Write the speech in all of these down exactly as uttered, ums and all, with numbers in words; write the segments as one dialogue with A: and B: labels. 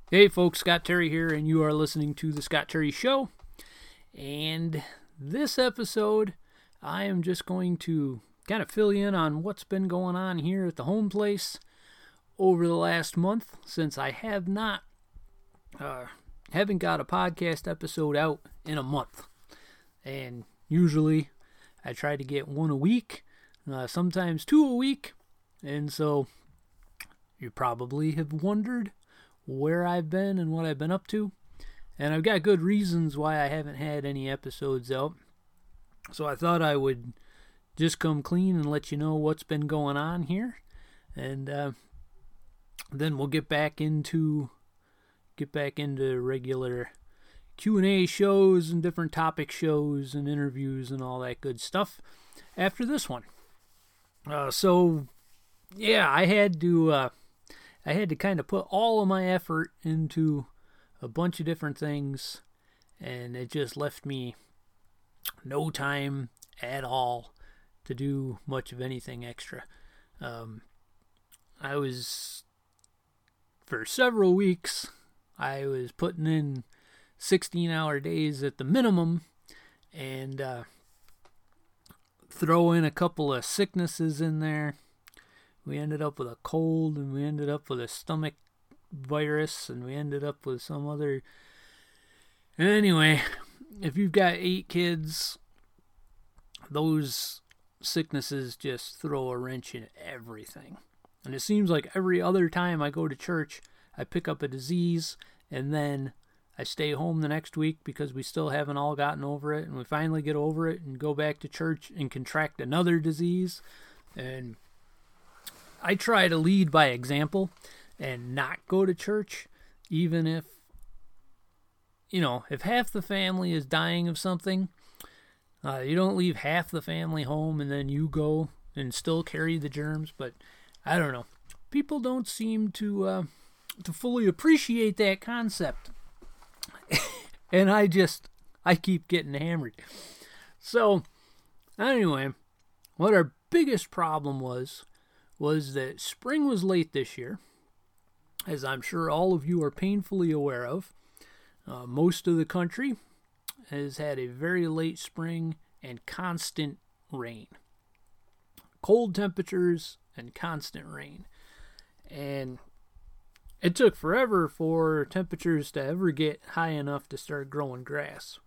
A: Hey folks, Scott Terry here, and you are listening to The Scott Terry Show. And this episode, I am just going to kind of fill you in on what's been going on here at the home place over the last month, since I have not, uh, haven't got a podcast episode out in a month. And usually, I try to get one a week, uh, sometimes two a week, and so you probably have wondered where I've been and what I've been up to. And I've got good reasons why I haven't had any episodes out. So I thought I would just come clean and let you know what's been going on here. And uh, then we'll get back into get back into regular Q and A shows and different topic shows and interviews and all that good stuff after this one. Uh, so, yeah, I had to... Uh, I had to kind of put all of my effort into a bunch of different things, and it just left me no time at all to do much of anything extra. Um, I was, for several weeks, I was putting in sixteen-hour days at the minimum, and uh, throw in a couple of sicknesses in there. We ended up with a cold, and we ended up with a stomach virus, and we ended up with some other... And anyway, if you've got eight kids, those sicknesses just throw a wrench in everything. And it seems like every other time I go to church, I pick up a disease, and then I stay home the next week because we still haven't all gotten over it, and we finally get over it and go back to church and contract another disease. And I try to lead by example and not go to church, even if, you know, if half the family is dying of something, uh, you don't leave half the family home and then you go and still carry the germs. But I don't know. People don't seem to uh, to fully appreciate that concept. And I just, I keep getting hammered. So, anyway, what our biggest problem was, was that spring was late this year, as I'm sure all of you are painfully aware of. Uh, most of the country has had a very late spring and constant rain. Cold temperatures and constant rain. And it took forever for temperatures to ever get high enough to start growing grass.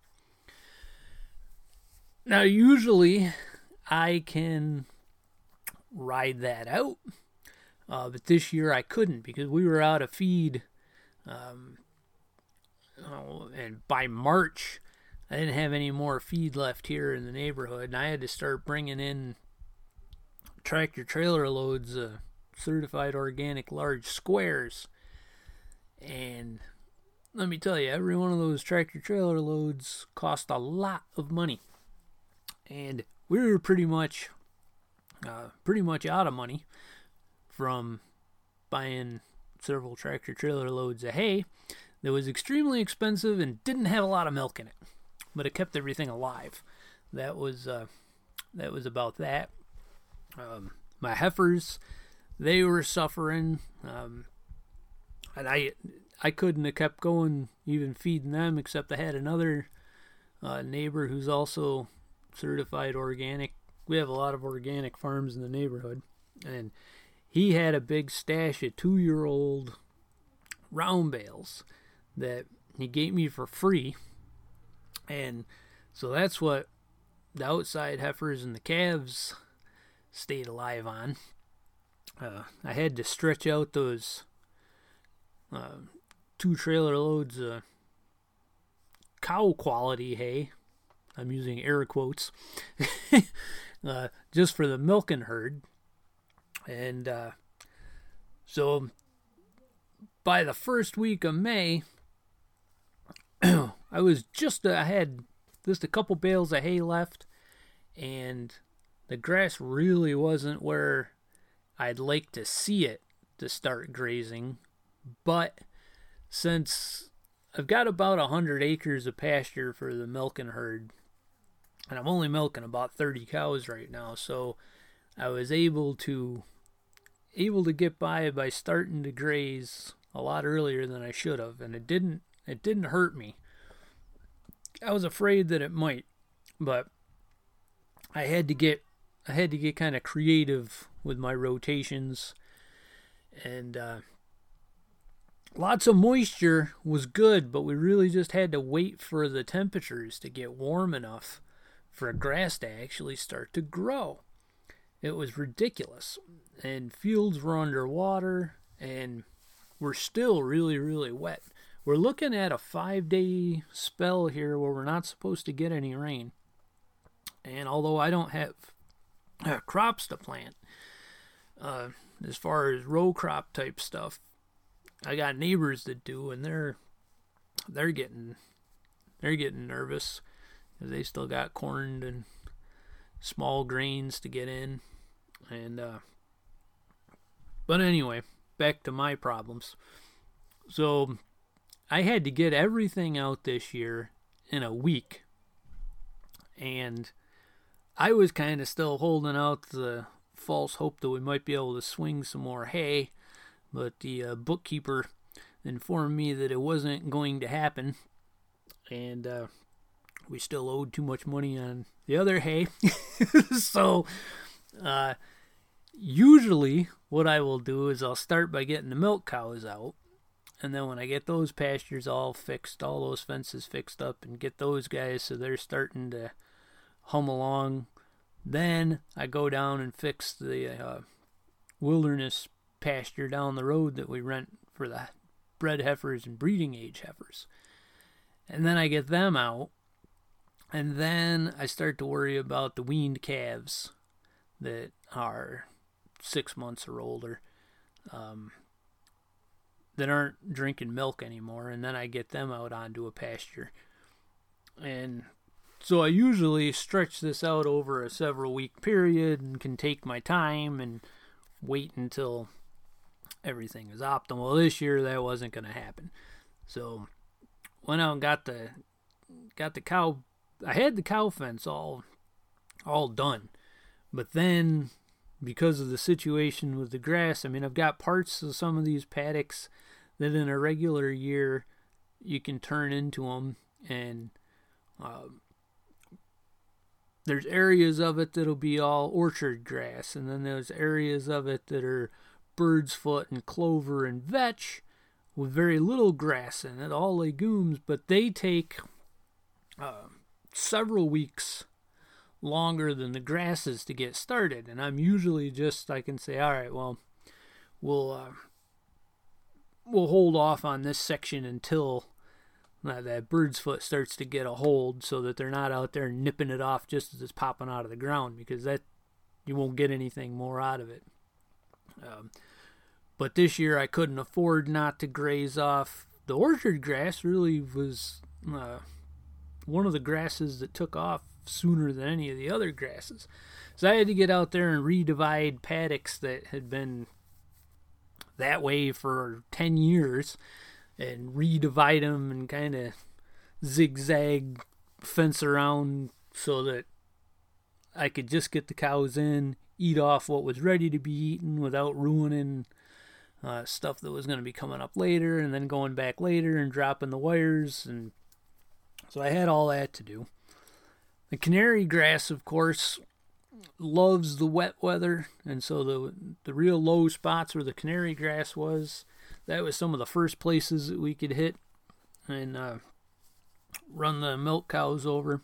A: Now, usually I can ride that out, uh, but this year I couldn't because we were out of feed, um, oh, and by March I didn't have any more feed left here in the neighborhood, and I had to start bringing in tractor trailer loads of certified organic large squares. And let me tell you, every one of those tractor trailer loads cost a lot of money, and we were pretty much Uh, pretty much out of money from buying several tractor trailer loads of hay that was extremely expensive and didn't have a lot of milk in it, but it kept everything alive. That was uh, that was about that. Um, my heifers, they were suffering, um, and I I couldn't have kept going even feeding them, except I had another uh, neighbor who's also certified organic. We have a lot of organic farms in the neighborhood, and he had a big stash of two-year-old round bales that he gave me for free, and so that's what the outside heifers and the calves stayed alive on. Uh, I had to stretch out those uh, two trailer loads of cow-quality hay. I'm using air quotes. Uh, just for the milking herd. And uh, so by the first week of May, I was just, I had just a couple bales of hay left, and the grass really wasn't where I'd like to see it to start grazing. But since I've got about one hundred acres of pasture for the milking herd, and I'm only milking about thirty cows right now, so I was able to able to get by by starting to graze a lot earlier than I should have, and it didn't it didn't hurt me. I was afraid that it might, but I had to get I had to get kind of creative with my rotations, and uh, lots of moisture was good, but we really just had to wait for the temperatures to get warm enough for grass to actually start to grow. It was ridiculous, and fields were underwater, and we're still really, really wet. We're looking at a five-day spell here where we're not supposed to get any rain. And although I don't have uh, crops to plant, uh, as far as row crop type stuff, I got neighbors that do, and they're they're getting they're getting nervous because they still got corn and small grains to get in. And uh, but anyway, back to my problems. So I had to get everything out this year in a week, and I was kind of still holding out the false hope that we might be able to swing some more hay, but the uh, bookkeeper informed me that it wasn't going to happen, and uh, we still owed too much money on the other hay. So uh, usually what I will do is I'll start by getting the milk cows out. And then when I get those pastures all fixed, all those fences fixed up, and get those guys so they're starting to hum along, then I go down and fix the uh, wilderness pasture down the road that we rent for the bred heifers and breeding age heifers. And then I get them out, and then I start to worry about the weaned calves that are six months or older. Um... that aren't drinking milk anymore, and then I get them out onto a pasture. And so I usually stretch this out over a several week period and can take my time and wait until everything is optimal. This year that wasn't going to happen. So went out and got the got the cow I had the cow fence all all done. But then because of the situation with the grass, I mean, I've got parts of some of these paddocks that in a regular year you can turn into them, and uh, there's areas of it that'll be all orchard grass, and then there's areas of it that are bird's foot and clover and vetch with very little grass in it, all legumes, but they take uh, several weeks longer than the grasses to get started. And I'm usually just, I can say, all right, well, we'll uh, we'll hold off on this section until uh, that bird's foot starts to get a hold, so that they're not out there nipping it off just as it's popping out of the ground, because that you won't get anything more out of it. Um, but this year I couldn't afford not to graze off. The orchard grass really was uh, one of the grasses that took off sooner than any of the other grasses. So I had to get out there and redivide paddocks that had been that way for ten years and redivide them and kind of zigzag fence around so that I could just get the cows in, eat off what was ready to be eaten without ruining uh, stuff that was going to be coming up later, and then going back later and dropping the wires. And so I had all that to do. The canary grass, of course, loves the wet weather, and so the the real low spots where the canary grass was, that was some of the first places that we could hit and uh, run the milk cows over.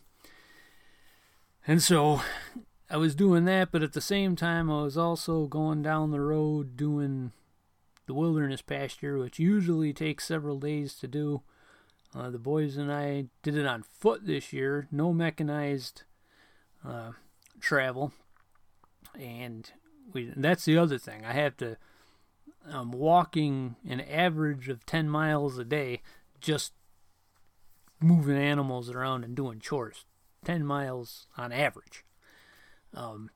A: And so I was doing that, but at the same time I was also going down the road doing the wilderness pasture, which usually takes several days to do. Uh, the boys and I did it on foot this year, no mechanized uh, travel, and we. That's the other thing. I have to. I'm walking an average of ten miles a day, just moving animals around and doing chores. Ten miles on average, um,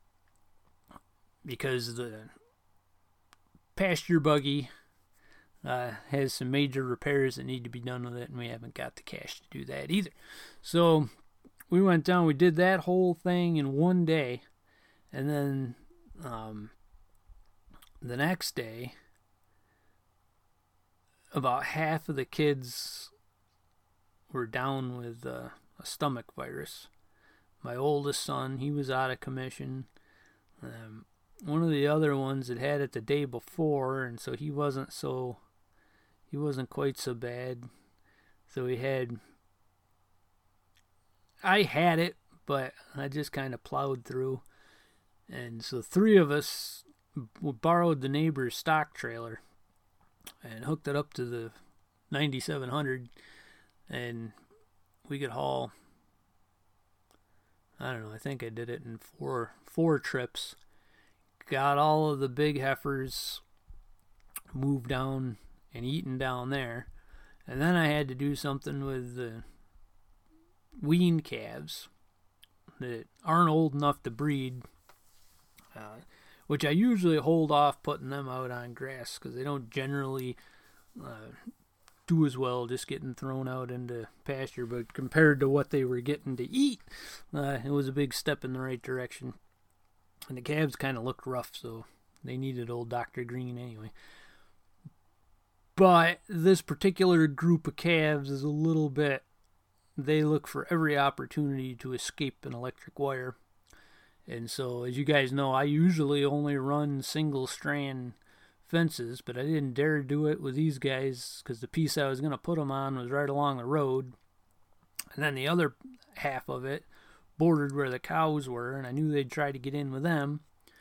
A: because the pasture buggy Uh, has some major repairs that need to be done with it, and we haven't got the cash to do that either. So we went down, we did that whole thing in one day, and then um, the next day, about half of the kids were down with uh, a stomach virus. My oldest son, he was out of commission. Um, one of the other ones had had it the day before, and so he wasn't so, he wasn't quite so bad. So we had, I had it, but I just kind of plowed through. And so three of us borrowed the neighbor's stock trailer and hooked it up to the ninety-seven hundred, and we could haul, I don't know, I think I did it in four four trips. Got all of the big heifers moved down and eaten down there. And then I had to do something with the wean calves that aren't old enough to breed, uh, which I usually hold off putting them out on grass because they don't generally uh, do as well just getting thrown out into pasture. But compared to what they were getting to eat, uh, it was a big step in the right direction. And the calves kind of looked rough, so they needed old Doctor Green anyway. But this particular group of calves is a little bit, they look for every opportunity to escape an electric wire. And so, as you guys know, I usually only run single strand fences, but I didn't dare do it with these guys because the piece I was going to put them on was right along the road. And then the other half of it bordered where the cows were, and I knew they'd try to get in with them.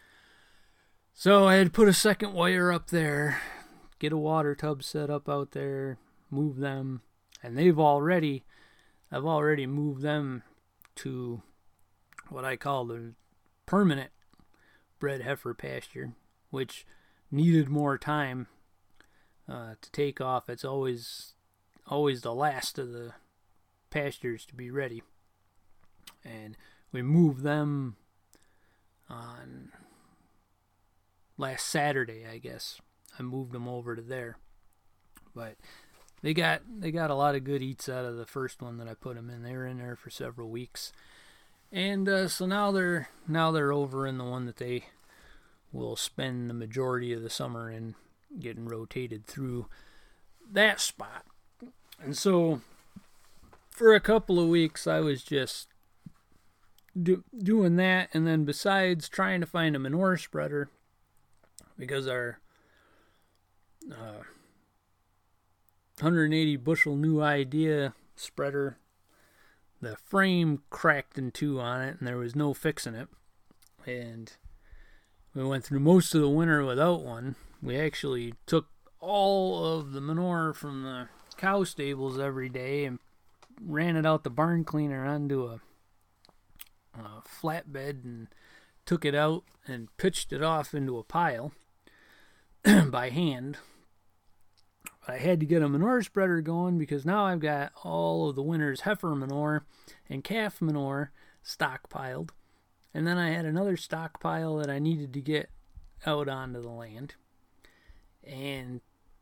A: So I had to put a second wire up there, get a water tub set up out there, move them, and they've already, I've already moved them to what I call the permanent bred heifer pasture, which needed more time uh, to take off. It's always, always the last of the pastures to be ready. And we moved them on last Saturday, I guess. I moved them over to there. But they got they got a lot of good eats out of the first one that I put them in. They were in there for several weeks. And uh, so now they're now they're over in the one that they will spend the majority of the summer in, getting rotated through that spot. And so for a couple of weeks I was just Do, doing that, and then besides trying to find a manure spreader, because our uh, one hundred eighty bushel new idea spreader, the frame cracked in two on it, and there was no fixing it, and we went through most of the winter without one. We actually took all of the manure from the cow stables every day and ran it out the barn cleaner onto a Uh, flatbed and took it out and pitched it off into a pile by hand. I had to get a manure spreader going because now I've got all of the winter's heifer manure and calf manure stockpiled, and then I had another stockpile that I needed to get out onto the land, and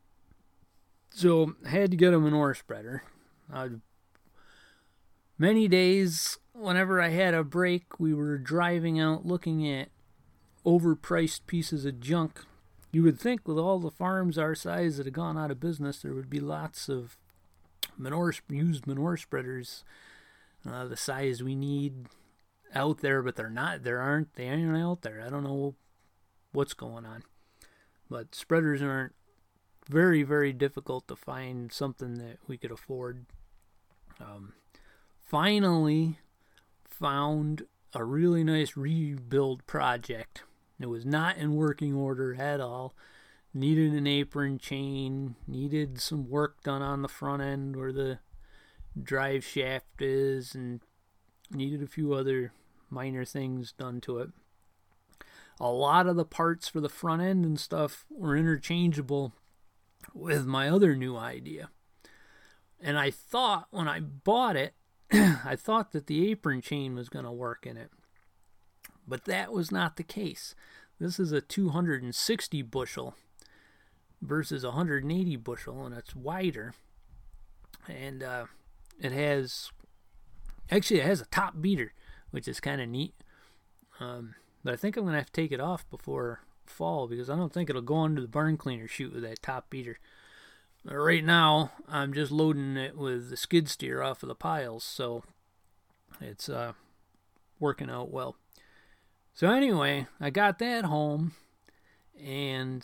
A: so I had to get a manure spreader. I'd Many days, whenever I had a break, we were driving out looking at overpriced pieces of junk. You would think with all the farms our size that have gone out of business, there would be lots of manure, used manure spreaders uh, the size we need out there, but they're not. There aren't. They aren't out there. I don't know what's going on. But spreaders aren't very, very difficult to find something that we could afford. Um... Finally found a really nice rebuild project. It was not in working order at all. Needed an apron chain, needed some work done on the front end where the drive shaft is, and needed a few other minor things done to it. A lot of the parts for the front end and stuff were interchangeable with my other new idea. And I thought when I bought it, I thought that the apron chain was going to work in it. But that was not the case. This is a two hundred sixty bushel versus one hundred eighty bushel, and it's wider. And uh, it has, actually it has a top beater, which is kind of neat. Um, but I think I'm going to have to take it off before fall because I don't think it'll go under the barn cleaner chute with that top beater. right now, I'm just loading it with the skid steer off of the piles, so it's uh, working out well. So anyway, I got that home and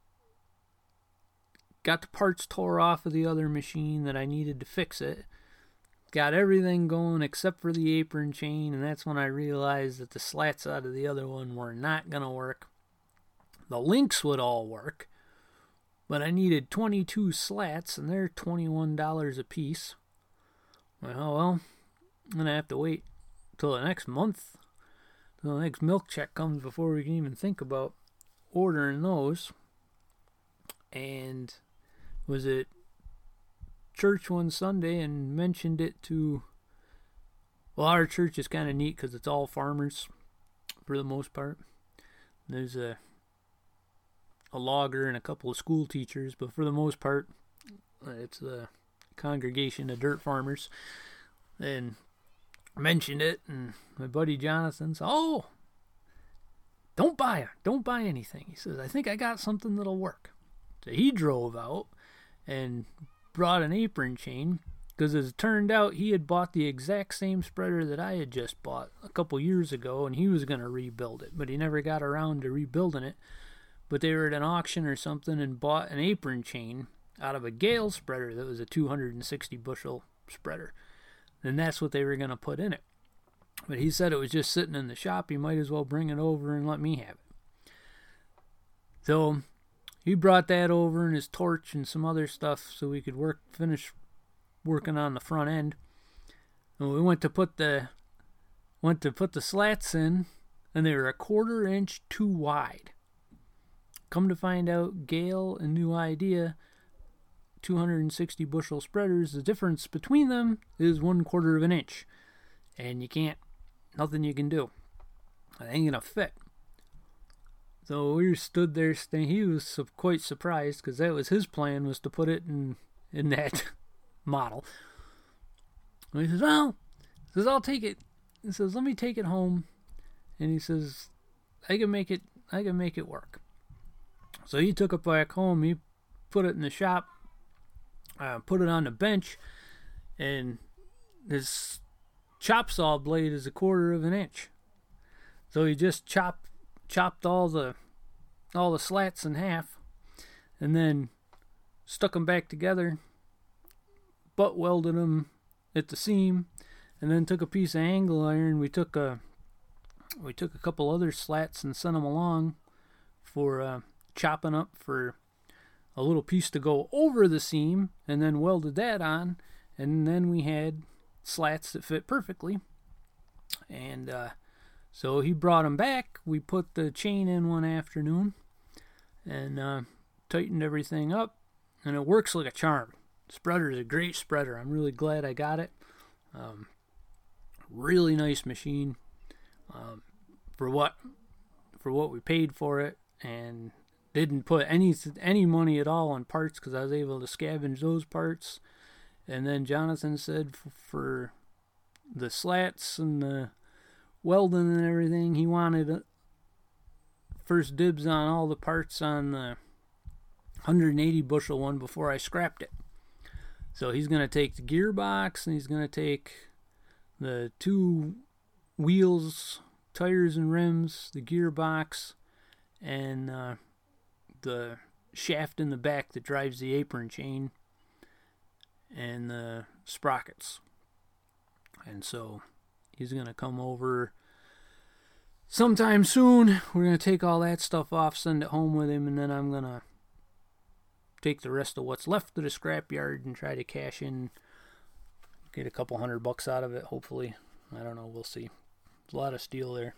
A: got the parts tore off of the other machine that I needed to fix it. Got everything going except for the apron chain, and that's when I realized that the slats out of the other one were not going to work. The links would all work, but I needed twenty-two slats, and they're twenty-one dollars a piece. Well, well, I'm going to have to wait till the next month, till the next milk check comes before we can even think about ordering those. And was at church one Sunday and mentioned it to, well, our church is kind of neat because it's all farmers for the most part. There's a a logger and a couple of school teachers, but for the most part, it's a congregation of dirt farmers. And mentioned it, and my buddy Jonathan said, "Oh, don't buy it. Don't buy anything." He says, "I think I got something that'll work." So he drove out and brought an apron chain, because as it turned out, he had bought the exact same spreader that I had just bought a couple years ago, and he was going to rebuild it, but he never got around to rebuilding it. But they were at an auction or something and bought an apron chain out of a Gale spreader that was a two hundred sixty bushel spreader, and that's what they were going to put in it. But he said it was just sitting in the shop. He might as well bring it over and let me have it. So he brought that over and his torch and some other stuff so we could work finish working on the front end. And we went to put the went to put the slats in, and they were a quarter inch too wide. Come to find out, Gale and New Idea two hundred sixty bushel spreaders, the difference between them is one quarter of an inch, and you can't, nothing you can do. It ain't gonna fit. So we stood there, st- he was quite surprised, because that was his plan, was to put it in, in that model. And he says, well, he says, I'll take it. He says, let me take it home. And he says, I can make it, I can make it work. So he took it back home, he put it in the shop, uh, put it on the bench, and his chop saw blade is a quarter of an inch. So he just chopped chopped all the all the slats in half, and then stuck them back together, butt welded them at the seam, and then took a piece of angle iron. We took a we took a couple other slats and sent them along for uh, chopping up for a little piece to go over the seam, and then welded that on, and then we had slats that fit perfectly. And uh, so he brought them back. We put the chain in one afternoon and uh, tightened everything up, and it works like a charm. Spreader is a great spreader. I'm really glad I got it. Um, really nice machine um, for what for what we paid for it, and didn't put any any money at all on parts, because I was able to scavenge those parts. And then Jonathan said for, for the slats and the welding and everything, he wanted first dibs on all the parts on the one hundred eighty bushel one before I scrapped it. So he's going to take the gearbox, and he's going to take the two wheels, tires and rims, the gearbox, and uh, the shaft in the back that drives the apron chain, and the sprockets. And so he's going to come over sometime soon. We're going to take all that stuff off, send it home with him, and then I'm going to take the rest of what's left of the scrapyard and try to cash in, get a couple hundred bucks out of it, hopefully. I don't know, we'll see. There's a lot of steel there.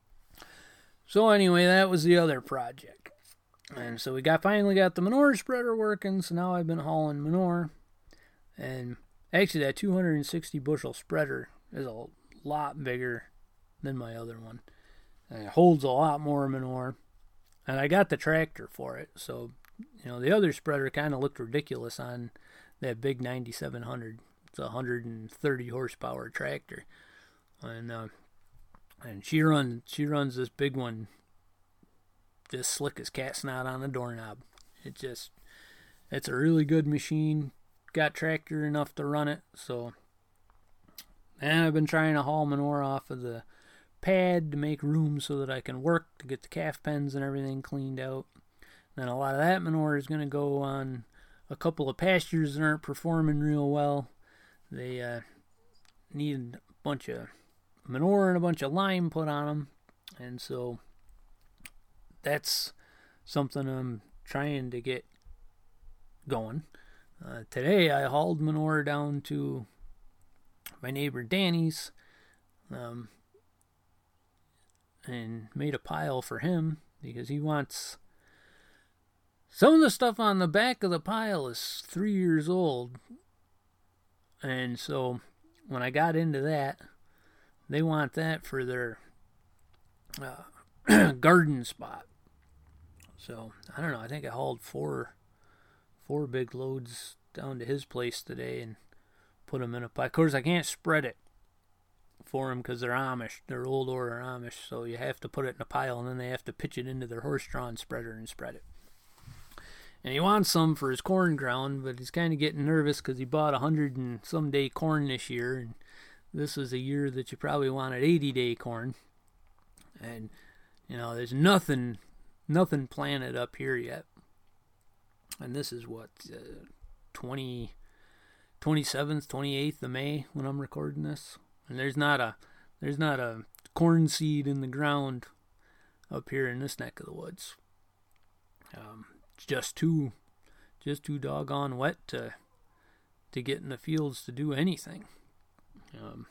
A: So anyway, that was the other project. And so we got finally got the manure spreader working, so now I've been hauling manure. And actually that two hundred sixty bushel spreader is a lot bigger than my other one. And it holds a lot more manure. And I got the tractor for it, so, you know, the other spreader kind of looked ridiculous on that big ninety-seven hundred. It's a one hundred thirty horsepower tractor. And uh, and she runs she runs this big one just slick as cat snot on the doorknob. It just, it's a really good machine. Got tractor enough to run it, so. And I've been trying to haul manure off of the pad to make room so that I can work to get the calf pens and everything cleaned out. Then a lot of that manure is going to go on a couple of pastures that aren't performing real well. They uh, need a bunch of manure and a bunch of lime put on them. And so that's something I'm trying to get going. Uh, today I hauled manure down to my neighbor Danny's um, and made a pile for him because he wants... Some of the stuff on the back of the pile is three years old. And so when I got into that, they want that for their uh, garden spot. So I don't know. I think I hauled four, four big loads down to his place today and put them in a pile. Of course, I can't spread it for them because they're Amish. They're old order Amish. So you have to put it in a pile and then they have to pitch it into their horse-drawn spreader and spread it. And he wants some for his corn ground, but he's kind of getting nervous because he bought a hundred and some day corn this year, and this is a year that you probably wanted eighty day corn. And you know, there's nothing, nothing planted up here yet. And this is what uh, twenty, twenty-seventh, twenty-eighth of May when I'm recording this, and there's not a, there's not a corn seed in the ground up here in this neck of the woods. Um. Just too, just too doggone wet to to get in the fields to do anything. Um,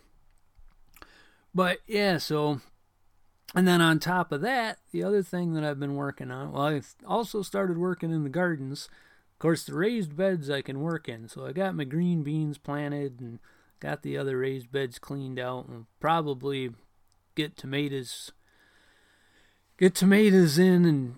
A: but yeah, so, and then on top of that, the other thing that I've been working on, well, I've also started working in the gardens. Of course, the raised beds I can work in, so I got my green beans planted and got the other raised beds cleaned out, and probably get tomatoes, get tomatoes in and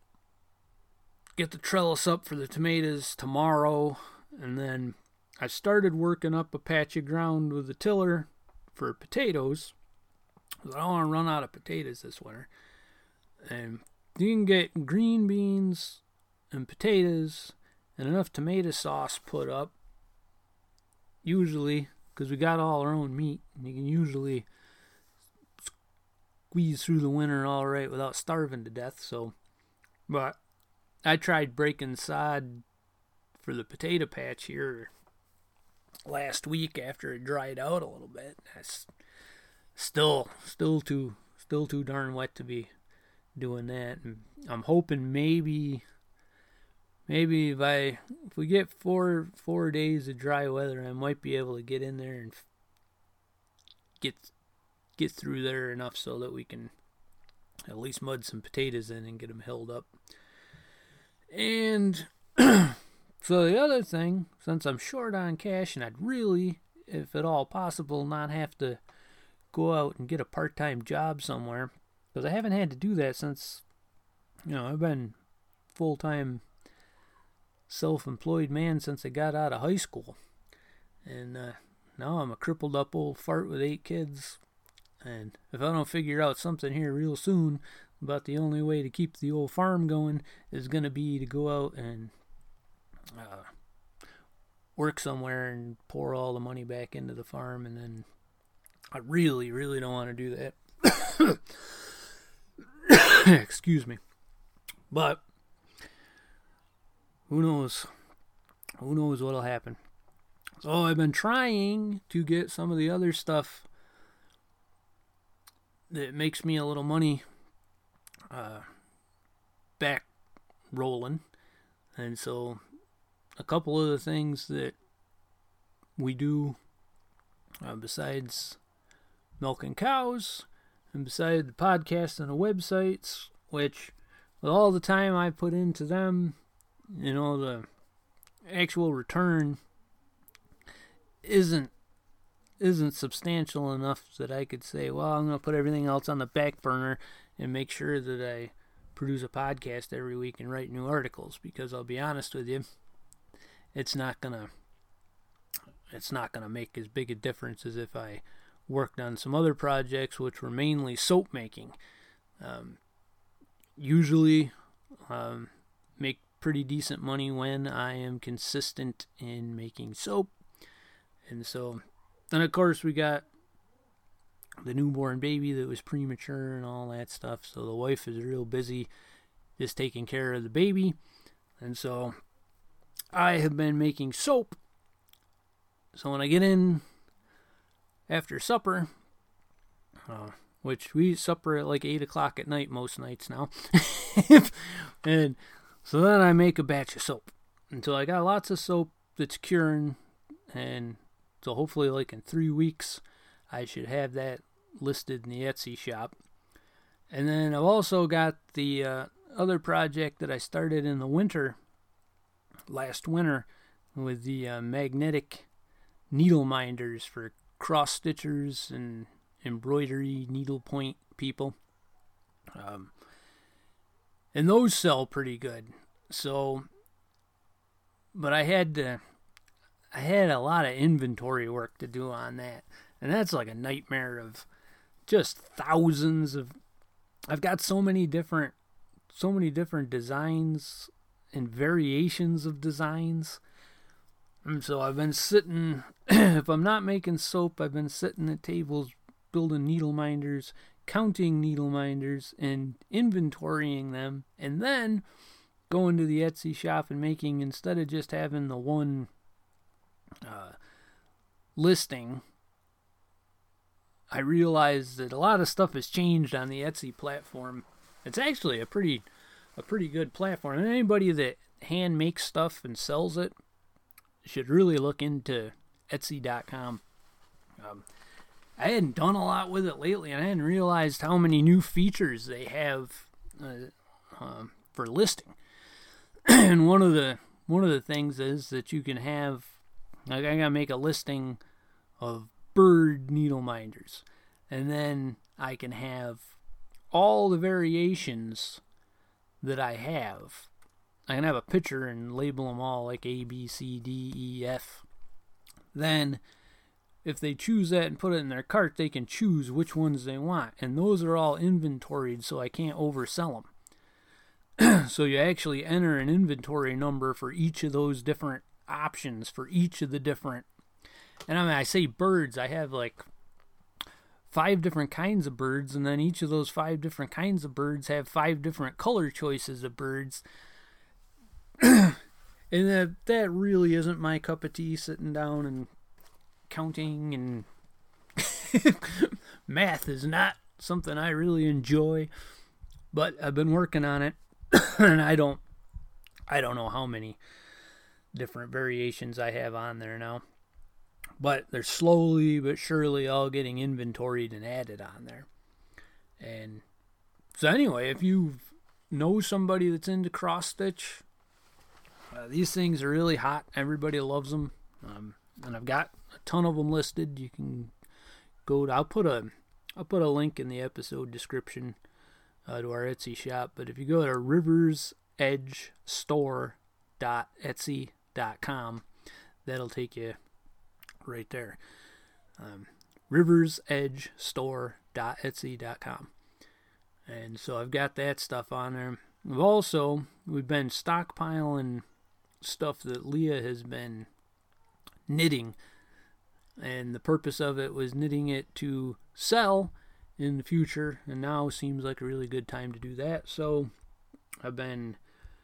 A: get the trellis up for the tomatoes tomorrow. And then I started working up a patch of ground with the tiller for potatoes. I don't want to run out of potatoes this winter. And you can get green beans and potatoes and enough tomato sauce put up, usually, because we got all our own meat, and you can usually squeeze through the winter all right without starving to death. So, but I tried breaking sod for the potato patch here last week after it dried out a little bit. That's still, still too, still too darn wet to be doing that. And I'm hoping maybe, maybe if I, if we get four, four days of dry weather, I might be able to get in there and get, get through there enough so that we can at least mud some potatoes in and get them held up. And so the other thing, since I'm short on cash and I'd really, if at all possible, not have to go out and get a part-time job somewhere, because I haven't had to do that since, you know, I've been full-time self-employed man since I got out of high school. And uh, now I'm a crippled up old fart with eight kids. And if I don't figure out something here real soon, about the only way to keep the old farm going is going to be to go out and uh, work somewhere and pour all the money back into the farm. And then I really, really don't want to do that. Excuse me. But who knows? Who knows what'll happen? So I've been trying to get some of the other stuff that makes me a little money uh, back rolling. And so a couple of the things that we do uh, besides milking cows and besides the podcast and the websites, which with all the time I put into them, you know, the actual return isn't isn't substantial enough that I could say, well, I'm going to put everything else on the back burner and make sure that I produce a podcast every week and write new articles, because I'll be honest with you, it's not going to it's not going to make as big a difference as if I worked on some other projects which were mainly soap making. Um, usually um, make pretty decent money when I am consistent in making soap. And so, and of course we got the newborn baby that was premature and all that stuff. So the wife is real busy just taking care of the baby. And so I have been making soap. So when I get in after supper, uh, which we eat supper at like eight o'clock at night most nights now. And so then I make a batch of soap. Until I got lots of soap that's curing. And so hopefully like in three weeks, I should have that listed in the Etsy shop. And then I've also got the uh, other project that I started in the winter, last winter, with the uh, magnetic needle minders for cross stitchers and embroidery needlepoint people. Um, and those sell pretty good. So, but I had to, I had a lot of inventory work to do on that. And that's like a nightmare of just thousands of, I've got so many different, so many different designs and variations of designs. And so I've been sitting, if I'm not making soap, I've been sitting at tables building needle minders, counting needle minders, and inventorying them, and then going to the Etsy shop and making, instead of just having the one uh, listing, I realized that a lot of stuff has changed on the Etsy platform. It's actually a pretty a pretty good platform. And anybody that hand makes stuff and sells it should really look into Etsy dot com. Um, I hadn't done a lot with it lately, and I hadn't realized how many new features they have uh, uh, for listing. And one of the one of the things is that you can have, like, I gotta make a listing of bird needle minders, and then I can have all the variations that I have. I can have a picture and label them all like A, B, C, D, E, F. Then, if they choose that and put it in their cart, they can choose which ones they want. And those are all inventoried, so I can't oversell them. So you actually enter an inventory number for each of those different options, for each of the different... And I mean, I say birds, I have like five different kinds of birds, and then each of those five different kinds of birds have five different color choices of birds. And that, that really isn't my cup of tea, sitting down and counting, and math is not something I really enjoy, but I've been working on it, and I don't, I don't know how many different variations I have on there now, but they're slowly but surely all getting inventoried and added on there. And so anyway, if you know somebody that's into cross stitch, Uh, these things are really hot. Everybody loves them. Um, and I've got a ton of them listed. You can go to, I'll put a, I'll put a link in the episode description uh, to our Etsy shop. But if you go to rivers edge store dot etsy dot com, that'll take you right there. Um, rivers edge store dot etsy dot com. And so I've got that stuff on there. We've also, we've been stockpiling stuff that Leah has been knitting, and the purpose of it was knitting it to sell in the future, and now seems like a really good time to do that. So I've been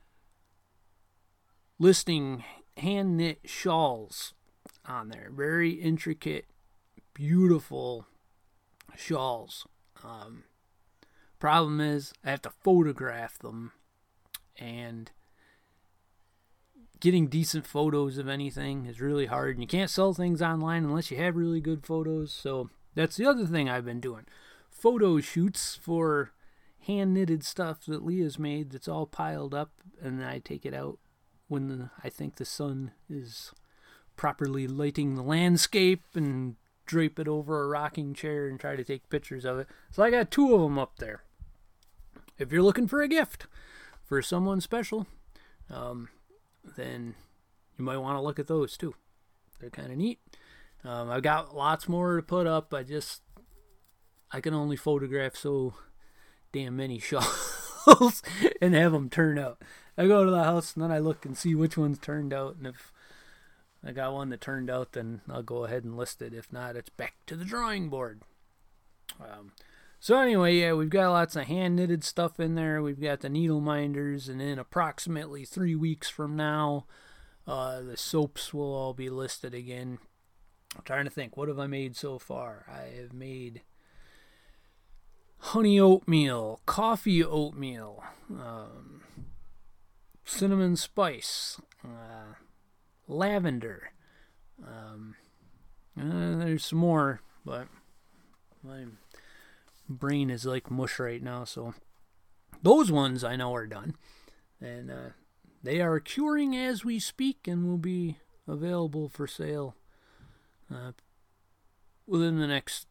A: listing hand knit shawls on there, very intricate, beautiful shawls. Um, problem is I have to photograph them, and getting decent photos of anything is really hard, and you can't sell things online unless you have really good photos. So that's the other thing I've been doing. Photo shoots for hand knitted stuff that Leah's made that's all piled up, and then I take it out when the, I think the sun is properly lighting the landscape, and drape it over a rocking chair and try to take pictures of it. So I got two of them up there. If you're looking for a gift for someone special, um, then you might want to look at those too. They're kind of neat. Um, I've got lots more to put up. I just, I can only photograph so damn many shawls and have them turn out. I go to the house and then I look and see which ones turned out, and if I got one that turned out, then I'll go ahead and list it. If not, it's back to the drawing board. Um, so anyway, yeah, we've got lots of hand-knitted stuff in there. We've got the needle minders, and in approximately three weeks from now, uh, the soaps will all be listed again. I'm trying to think, what have I made so far? I have made honey oatmeal, coffee oatmeal, um, cinnamon spice, uh, lavender. Um, uh, there's some more, but my brain is like mush right now. So those ones I know are done, and uh, they are curing as we speak, and will be available for sale uh, within the next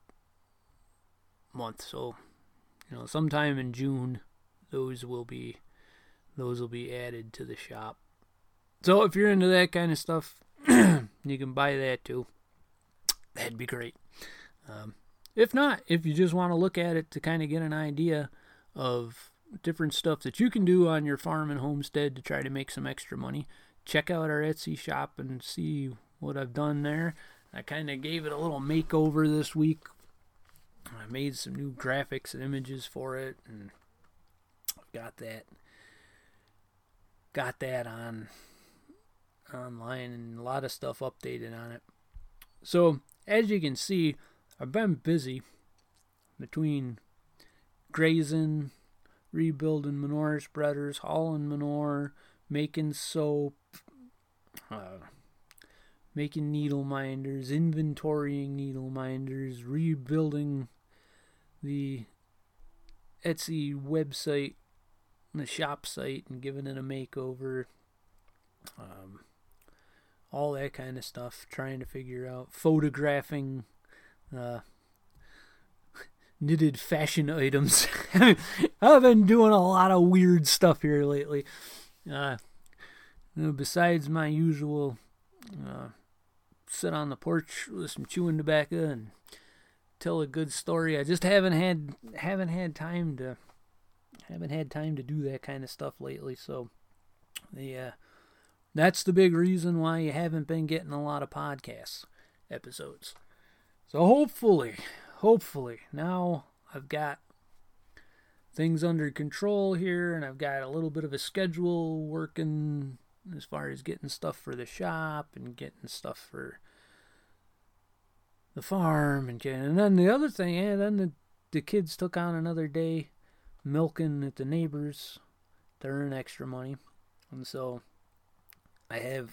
A: month. So, you know, sometime in June, those will be those will be added to the shop. So if you're into that kind of stuff, you can buy that too. That'd be great. Um, if not, if you just want to look at it to kind of get an idea of different stuff that you can do on your farm and homestead to try to make some extra money, check out our Etsy shop and see what I've done there. I kind of gave it a little makeover this week. I made some new graphics and images for it, and I've got that got that on online, and a lot of stuff updated on it. So as you can see, I've been busy between grazing, rebuilding manure spreaders, hauling manure, making soap, uh, making needle minders, inventorying needle minders, rebuilding the Etsy website, the shop site, and giving it a makeover. Um, all that kind of stuff, trying to figure out, photographing uh, knitted fashion items. I've been doing a lot of weird stuff here lately. Uh, you know, besides my usual uh, sit on the porch with some chewing tobacco and tell a good story, I just haven't had haven't had time to haven't had time to do that kind of stuff lately. So the uh, that's the big reason why you haven't been getting a lot of podcast episodes. So hopefully, hopefully now I've got things under control here, and I've got a little bit of a schedule working as far as getting stuff for the shop and getting stuff for the farm, and getting, and then the other thing, yeah, then the, the kids took on another day milking at the neighbors to earn extra money, and so I have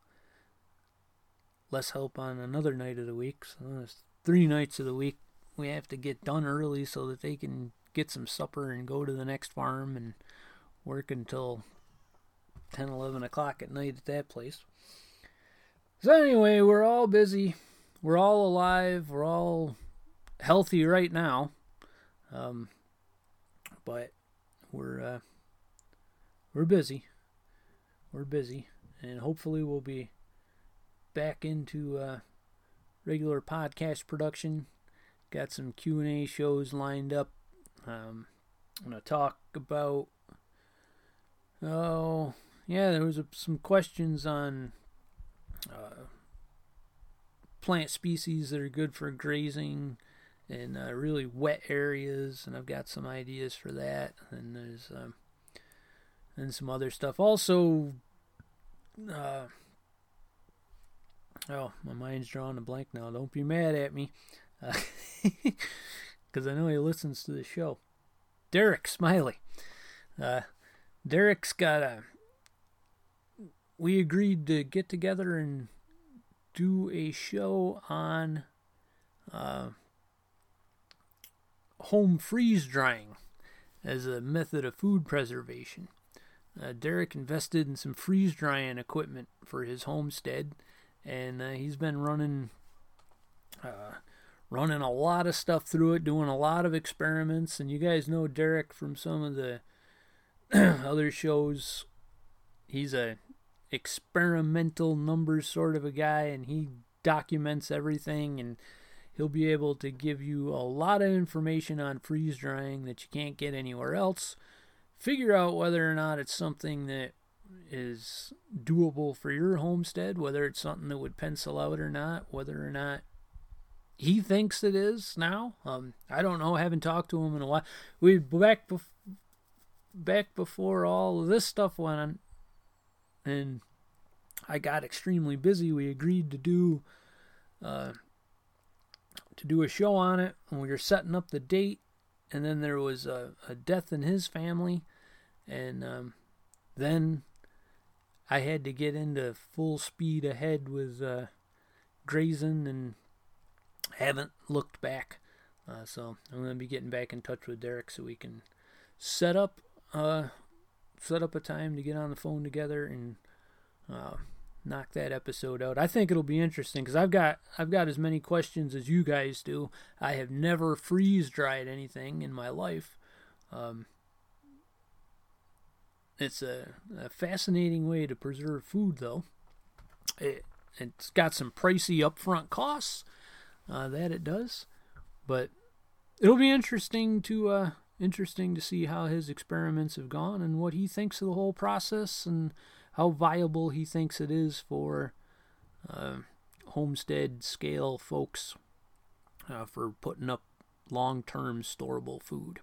A: less help on another night of the week. So there's three nights of the week we have to get done early so that they can get some supper and go to the next farm and work until ten, eleven o'clock at night at that place. So anyway, we're all busy. We're all alive. We're all healthy right now. Um, but we're uh, we're busy. We're busy. And hopefully we'll be back into uh, regular podcast production. Got some Q and A shows lined up. Um, I'm going to talk about... Oh, yeah, there was a, some questions on uh, plant species that are good for grazing in uh, really wet areas, and I've got some ideas for that. And there's um, and some other stuff. Also... Uh, oh, my mind's drawing a blank now. Don't be mad at me. Because uh, I know he listens to the show. Derek Smiley. Uh, Derek's got a... We agreed to get together and do a show on uh, home freeze drying as a method of food preservation. Uh, Derek invested in some freeze drying equipment for his homestead, and uh, he's been running uh, running a lot of stuff through it, doing a lot of experiments. And you guys know Derek from some of the other shows. He's a experimental numbers sort of a guy, and he documents everything, and he'll be able to give you a lot of information on freeze drying that you can't get anywhere else. figure out whether or not it's something that is doable for your homestead, whether it's something that would pencil out or not, whether or not he thinks it is now. Um, I don't know. I haven't talked to him in a while. We back bef- back before all of this stuff went on, and I got extremely busy. We agreed to do uh, to do a show on it, and we were setting up the date. And then there was a, a death in his family, and um, then I had to get into full speed ahead with uh, grazing, and haven't looked back. Uh, so I'm going to be getting back in touch with Derek so we can set up uh, set up a time to get on the phone together and uh, knock that episode out. I think it'll be interesting because I've got I've got as many questions as you guys do. I have never freeze dried anything in my life. Um, it's a, a fascinating way to preserve food, though. It, it's got some pricey upfront costs. Uh, that it does, but it'll be interesting to uh, interesting to see how his experiments have gone and what he thinks of the whole process and how viable he thinks it is for uh, homestead scale folks uh, for putting up long-term storable food.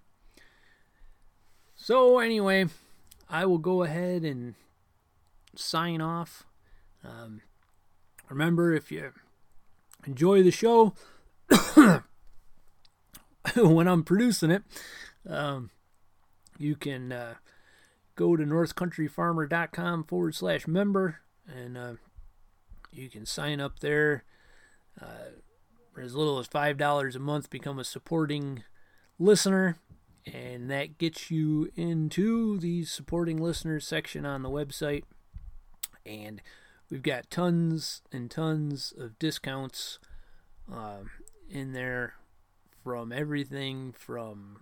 A: So anyway, I will go ahead and sign off. Um, remember, if you enjoy the show when I'm producing it, um, you can uh, go to northcountryfarmer.com forward slash member, and uh, you can sign up there. Uh, for as little as five dollars a month, become a supporting listener, and that gets you into the supporting listeners section on the website. And we've got tons and tons of discounts um, in there, from everything from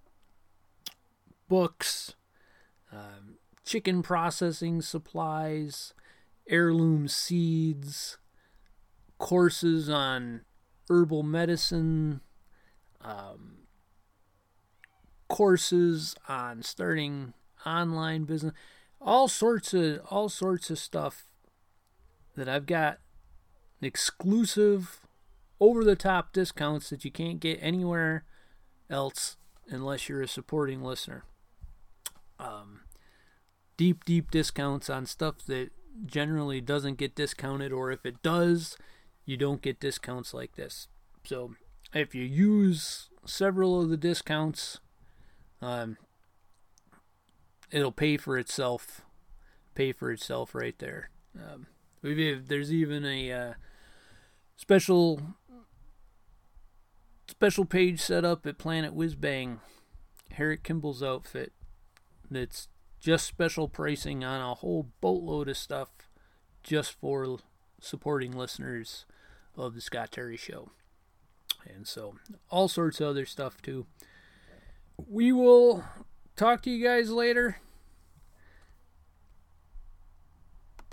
A: books, um, chicken processing supplies, heirloom seeds, courses on herbal medicine, um, courses on starting online business, all sorts of all sorts of stuff that I've got exclusive, over-the-top discounts that you can't get anywhere else unless you're a supporting listener. Um, deep, deep discounts on stuff that generally doesn't get discounted, or if it does, you don't get discounts like this. So if you use several of the discounts, um, it'll pay for itself. Pay for itself right there. Um, we've, there's even a uh, special special page set up at Planet Whiz Bang, Harriet Kimball's outfit, that's just special pricing on a whole boatload of stuff just for supporting listeners of the Scott Terry Show. And so all sorts of other stuff too. We will talk to you guys later.